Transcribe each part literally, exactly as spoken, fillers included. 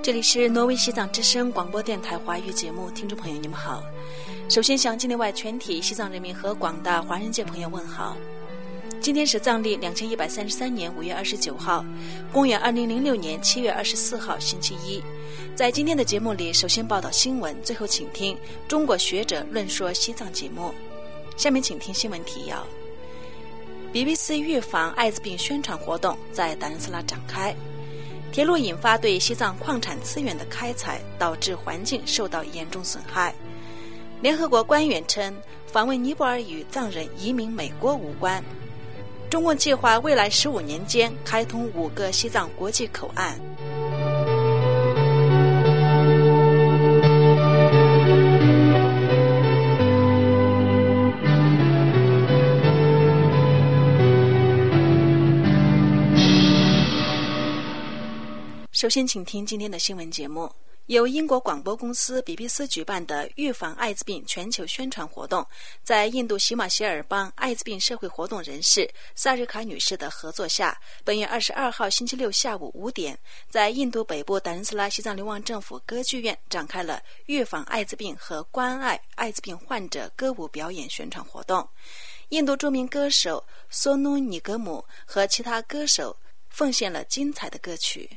这里是挪威西藏之声广播电台华语节目，听众朋友你们好。首先向境内外全体西藏人民和广大华人界朋友问好。今天是藏历两千一百三十三年五月二十九号，公元二零零六年七月二十四号星期一。在今天的节目里，首先报道新闻，最后请听中国学者论说西藏节目。下面请听新闻提要。 B B C 预防艾滋病宣传活动在达仁斯拉展开。铁路引发对西藏矿产资源的开采，导致环境受到严重损害。联合国官员称，访问尼泊尔与藏人移民美国无关。中共计划未来十五年间开通五个西藏国际口岸。 首先请听今天的新闻节目。由英国广播公司 B B C 举办的预防艾滋病全球宣传活动，在印度喜马偕尔邦艾滋病社会活动人士萨日卡女士的合作下，本月二十二号星期六下午五点，在印度北部达仁斯拉西藏流亡政府歌剧院展开了预防艾滋病和关爱艾滋病患者歌舞表演宣传活动。印度著名歌手索努尼格姆和其他歌手 奉献了精彩的歌曲。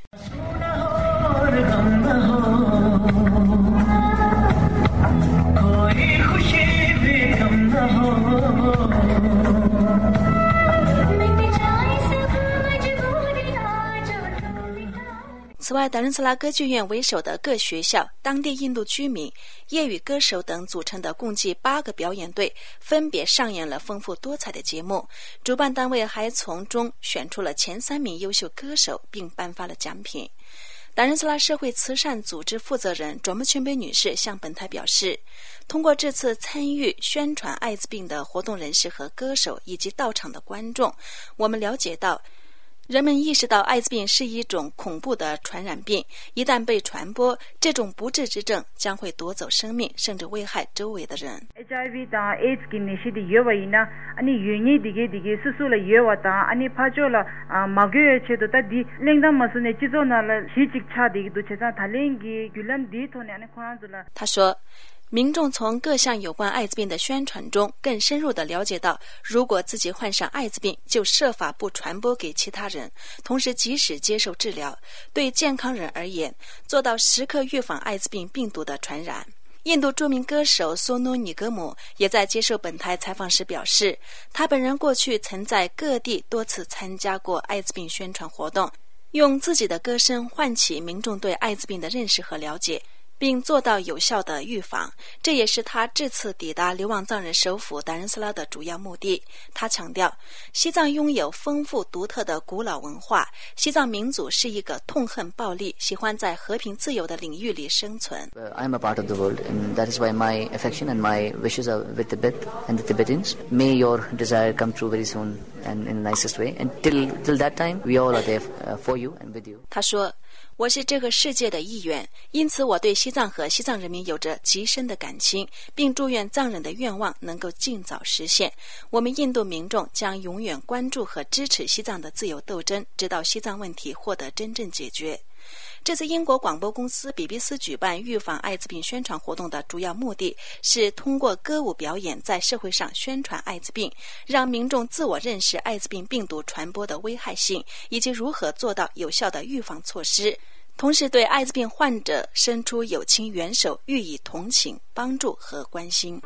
此外，达仁斯拉歌剧院为首的各学校、当地印度居民、业余歌手等组成的共计八个表演队，分别上演了丰富多彩的节目。主办单位还从中选出了前三名优秀歌手，并颁发了奖品。达仁斯拉社会慈善组织负责人卓木群贝女士向本台表示，通过这次参与宣传艾滋病的活动人士和歌手以及到场的观众，我们了解到， 人们意识到艾滋病是一种恐怖的传染病，一旦被传播，这种不治之症将会夺走生命，甚至危害周围的人。 에이치아이브이 다 에이즈 기니시디 여와이나 아니 유니 디게 디게 수술라 여와다 아니 파조라 마교에 체도다 디 랭담 마스네 지조나라 시직차디도 체자 달랭기 귤람 디토네 아니 코란줄라 他说， 民众从各项有关艾滋病的宣传中更深入地了解到，如果自己患上艾滋病，就设法不传播给其他人，同时及时接受治疗。对健康人而言，做到时刻预防艾滋病病毒的传染。印度著名歌手索努尼格姆也在接受本台采访时表示，他本人过去曾在各地多次参加过艾滋病宣传活动，用自己的歌声唤起民众对艾滋病的认识和了解， 并做到有效的预防，这也是他这次抵达流亡藏人首府达仁斯拉的主要目的。他强调，西藏拥有丰富独特的古老文化，西藏民族是一个痛恨暴力、喜欢在和平自由的领域里生存。 I am a part of the world, and that is why my affection and my wishes are with Tibet and the Tibetans. May your desire come true very soon and in the nicest way. And till till that time, we all are there for you and with you. 他说， 我是这个世界的一员，因此我对西藏和西藏人民有着极深的感情，并祝愿藏人的愿望能够尽早实现。我们印度民众将永远关注和支持西藏的自由斗争，直到西藏问题获得真正解决。 这次英国广播公司 B B C 举办预防艾滋病宣传活动的主要目的是通过歌舞表演在社会上宣传艾滋病，让民众自我认识艾滋病病毒传播的危害性，以及如何做到有效的预防措施，同时对艾滋病患者伸出友情援手，予以同情、帮助和关心。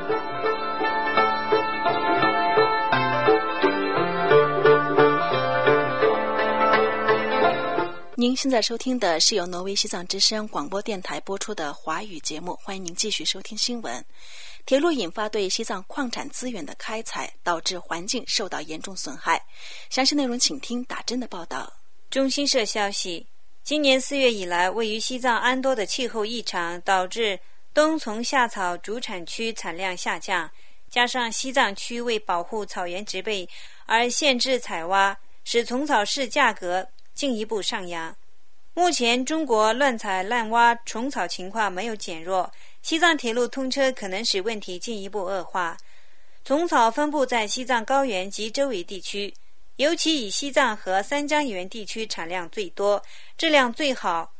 您现在收听的是由挪威西藏之声广播电台播出的华语节目，欢迎您继续收听新闻。铁路引发对西藏矿产资源的开采，导致环境受到严重损害。详细内容请听打针的报道。 中新社消息，今年四月以来，位于西藏安多的气候异常导致冬丛夏草主产区产量下降，加上西藏区为保护草原植被而限制采挖，使虫草市价格 进一步上扬。目前中国乱采滥挖虫草情况没有减弱，西藏铁路通车可能使问题进一步恶化。虫草分布在西藏高原及周围地区，尤其以西藏和三江源地区产量最多，质量最好，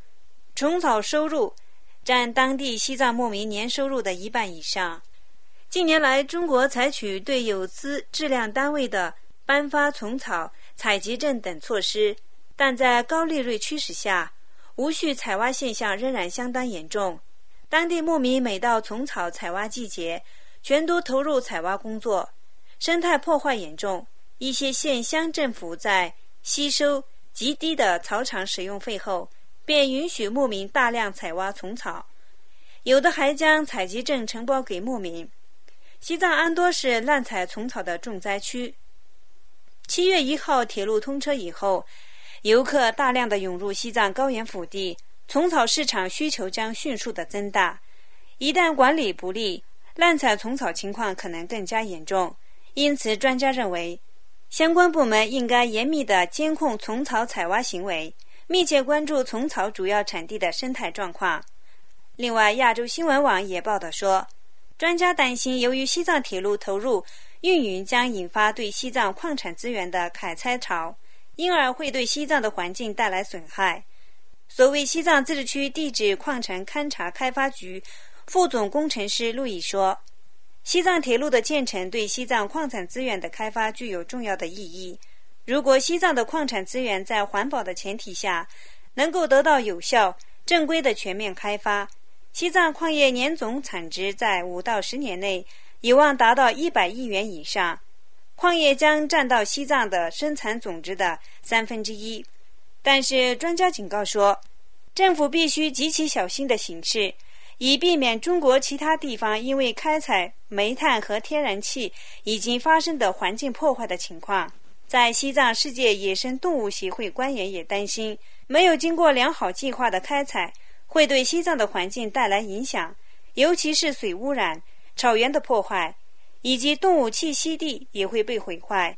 虫草收入占当地西藏牧民年收入的一半以上。近年来，中国采取对有资质量单位的颁发虫草、采集证等措施，但在高利润驱使下，无序采挖现象仍然相当严重。当地牧民每到虫草采挖季节，全都投入采挖工作，生态破坏严重。一些县乡政府在吸收极低的草场使用费后，便允许牧民大量采挖虫草，有的还将采集证承包给牧民。西藏安多是滥采虫草的重灾区。七月一号铁路通车以后，游客大量的涌入西藏高原腹地，虫草市场需求将迅速的增大。一旦管理不力，滥采虫草情况可能更加严重。因此，专家认为，相关部门应该严密地监控虫草采挖行为，密切关注虫草主要产地的生态状况。另外，亚洲新闻网也报道说，专家担心，由于西藏铁路投入运营将引发对西藏矿产资源的开采潮，因而会对西藏的环境带来损害。所谓西藏自治区地质矿产勘察开发局副总工程师陆毅说，西藏铁路的建成对西藏矿产资源的开发具有重要的意义。如果西藏的矿产资源在环保的前提下能够得到有效、正规的全面开发，西藏矿业年总产值在五到十年内有望达到一百亿元以上，矿业将占到西藏的生产总值的三分之一。但是专家警告说，政府必须极其小心地行事，以避免中国其他地方因为开采煤炭和天然气已经发生的环境破坏的情况。在西藏世界野生动物协会官员也担心，没有经过良好计划的开采会对西藏的环境带来影响，尤其是水污染、草原的破坏，以及动物栖息地也会被毁坏。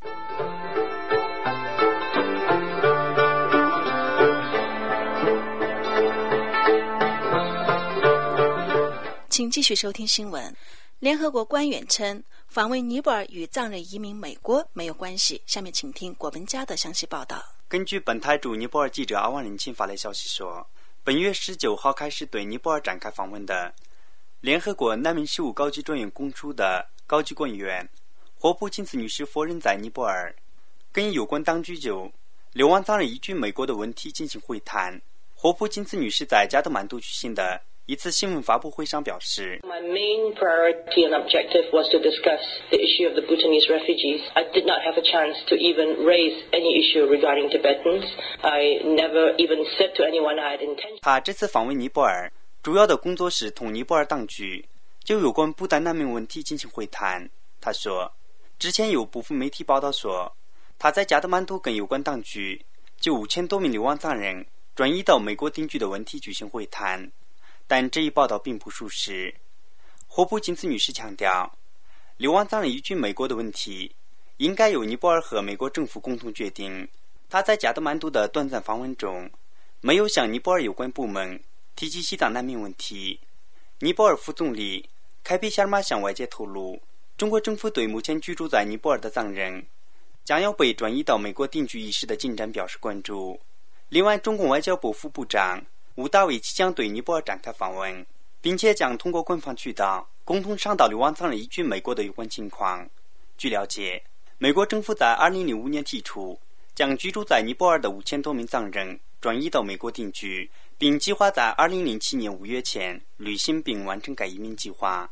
请继续收听新闻。联合国官员称，访问尼泊尔与藏人移民美国没有关系。下面请听郭文佳的详细报道。 根据本台驻尼泊尔记者阿万仁钦发来消息说，本月十九号开始对尼泊尔展开访问的联合国难民事务高级专员公署的高级官员霍普金斯女士夫人在尼泊尔跟有关当局就流亡藏人移居美国的问题进行会谈。霍普金斯女士在加德满都举行的一次新闻发布会上表示， My main priority and objective was to discuss the issue of the Bhutanese refugees. I did not have a chance to even raise any issue regarding Tibetans. I never even said to anyone I had intention. 他这次访问尼泊尔主要的工作是同尼泊尔当局就有关不丹难民问题进行会谈。他说，之前有部分媒体报道说，他在加德满都跟有关当局就五千多名流亡藏人转移到美国定居的问题举行会谈，但这一报道并不属实。霍普金斯女士强调，流亡藏人移居美国的问题应该由尼泊尔和美国政府共同决定。她在加德满都的短暂访问中没有向尼泊尔有关部门提及西藏难民问题。尼泊尔副总理凯皮夏尔马向外界透露，中国政府对目前居住在尼泊尔的藏人将要被转移到美国定居一事的进展表示关注。另外，中共外交部副部长吴大维即将对尼泊尔展开访问，并且将通过官方渠道共同商讨流亡藏人移居美国的有关情况。据了解，美国政府在二零零五年提出将居住在尼泊尔的五千多名藏人转移到美国定居，并计划在二零零七年五月前履行并完成该移民计划。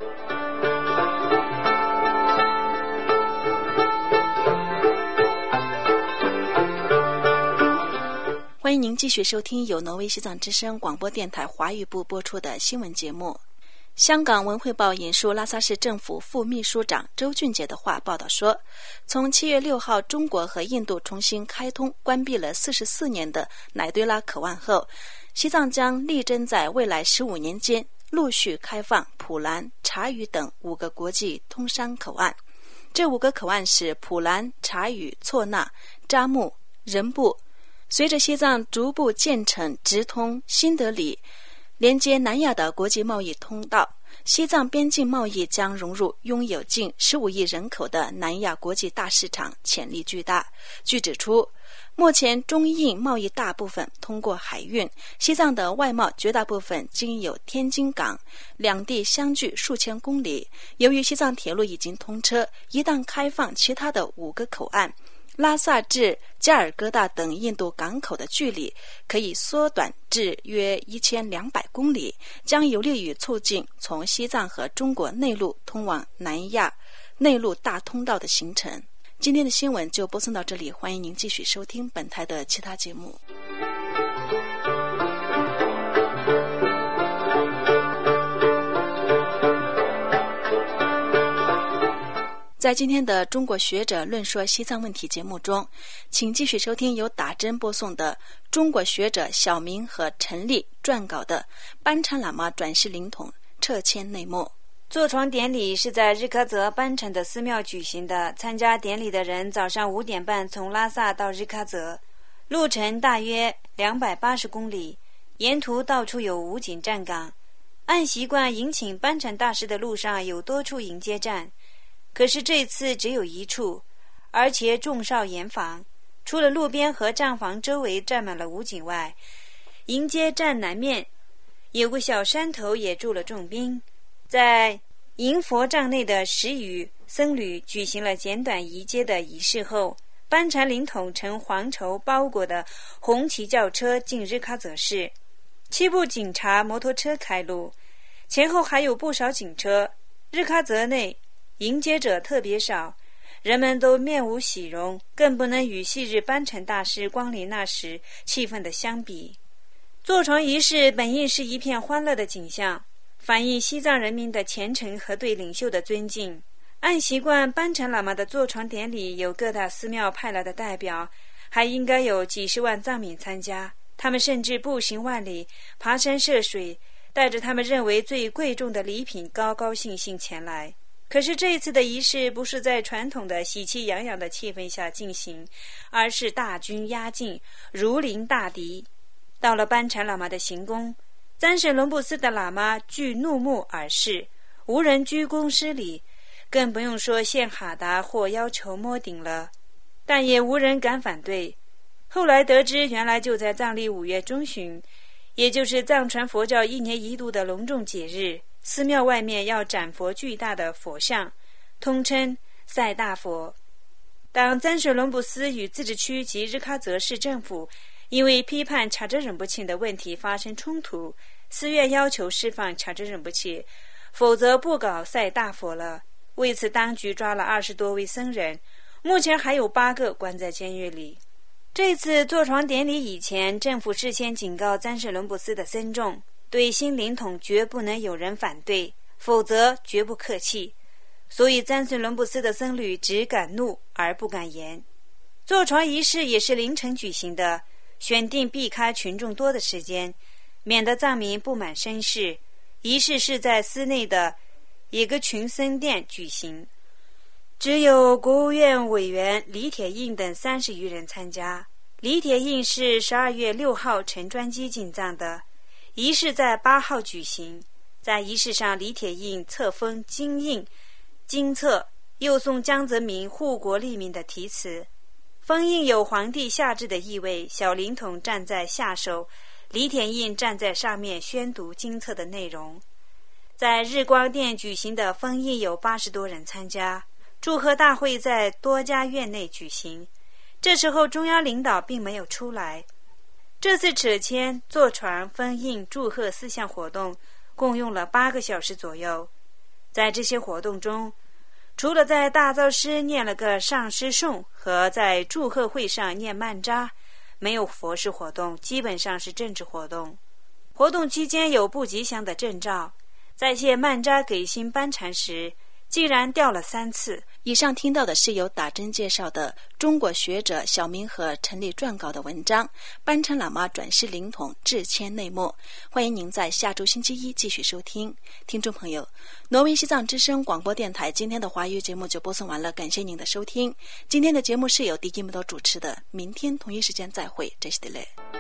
欢迎您继续收听由挪威西藏之声广播电台华语部播出的新闻节目。香港文汇报引述拉萨市政府副秘书长周俊杰的话报道说，从七月六号中国和印度重新开通关闭了四十四年的乃堆拉口岸后，西藏将力争在未来十五年间陆续开放普兰、察隅等五个国际通商口岸。这五个口岸是普兰、察隅、措那、扎木、仁布。随着西藏逐步建成直通新德里、 连接南亚的国际贸易通道。西藏边境贸易将融入拥有近十五亿人口的南亚国际大市场，潜力巨大。据指出，目前中印贸易大部分通过海运，西藏的外贸绝大部分经由天津港，两地相距数千公里。由于西藏铁路已经通车，一旦开放其他的五个口岸，拉萨至加尔各答等印度港口的距离可以缩短至约一千两百公里，将有利于促进从西藏和中国内陆通往南亚内陆大通道的形成。今天的新闻就播送到这里，欢迎您继续收听本台的其他节目。在今天的中国学者论说西藏问题节目中，请继续收听由打针播送的中国学者小明和陈丽撰稿的班禅喇嘛转世灵统撤迁内幕。 坐床典礼是在日喀则班禅的寺庙举行的，参加典礼的人早上五点半从拉萨到日喀则，路程大约两百八十公里，沿途到处有武警站岗。按习惯迎请班禅大师的路上有多处迎接站，可是这次只有一处，而且众哨严防。除了路边和站房周围站满了武警外，迎接站南面有个小山头也住了重兵。在迎佛帐内的十余僧侣举行了简短移接的仪式后，班禅灵统乘黄绸包裹的红旗轿车进日喀则市，七部警察摩托车开路，前后还有不少警车。日喀则内迎接者特别少，人们都面无喜容，更不能与昔日班禅大师光临那时气氛的相比。坐床仪式本应是一片欢乐的景象，反映西藏人民的虔诚和对领袖的尊敬。按习惯，班禅喇嘛的坐床典礼有各大寺庙派来的代表，还应该有几十万藏民参加。他们甚至步行万里，爬山涉水，带着他们认为最贵重的礼品，高高兴兴前来。可是这一次的仪式不是在传统的喜气洋洋的气氛下进行，而是大军压境，如临大敌。到了班禅喇嘛的行宫，三省伦布斯的喇嘛俱怒目而视，无人鞠躬施礼，更不用说献哈达或要求摸顶了，但也无人敢反对。后来得知，原来就在藏历五月中旬，也就是藏传佛教一年一度的隆重节日，寺庙外面要展佛巨大的佛像，通称赛大佛。当三省伦布斯与自治区及日喀则市政府因为批判查哲仁波切的问题发生冲突，寺院要求释放查哲仁波切，否则不搞赛大佛了。为此，当局抓了二十多位僧人，目前还有八个关在监狱里。这次坐床典礼以前，政府事先警告三省伦布斯的僧众，对新灵统绝不能有人反对，否则绝不客气。所以三省伦布斯的僧侣只敢怒而不敢言。坐床仪式也是凌晨举行的，选定避开群众多的时间，免得藏民不满声势。仪式是在寺内的一个群僧殿举行，只有国务院委员李铁印等三十余人参加。李铁印是十二月六号乘专机进藏的，仪式在八号举行。在仪式上，李铁印册封金印金册，又送江泽民护国利民的题词。封印有皇帝下旨的意味，小灵统站在下手，李铁印站在上面宣读经册的内容。在日光殿举行的封印有八十多人参加，祝贺大会在多家院内举行。这时候中央领导并没有出来。这次扯迁、坐床、封印、祝贺四项活动共用了八个小时左右。在这些活动中，除了在大造师念了个上师颂和在祝贺会上念曼扎，没有佛事活动，基本上是政治活动。活动期间有不吉祥的征兆，在谢曼扎给新班禅时竟然掉了三次。 以上听到的是由打针介绍的中国学者小明和陈丽撰稿的文章《班禅喇嘛转世灵统致迁内幕》，欢迎您在下周星期一继续收听。听众朋友，挪威西藏之声广播电台今天的华语节目就播送完了，感谢您的收听。今天的节目是由迪基木多主持的，明天同一时间再会，这是的嘞。